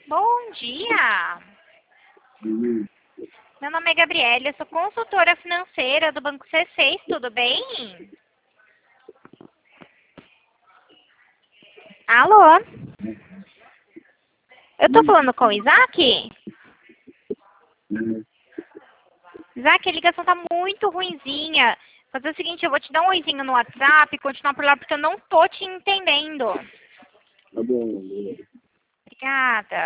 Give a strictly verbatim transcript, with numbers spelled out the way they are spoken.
Bom dia. Uhum. Meu nome é Gabriela, eu sou consultora financeira do Banco C seis, tudo bem? Alô? Eu tô falando com o Isaac? Uhum. Isaac, a ligação tá muito ruinzinha. Fazer o seguinte, eu vou te dar um oizinho no WhatsApp e continuar por lá porque eu não tô te entendendo. Tá bom. Obrigada.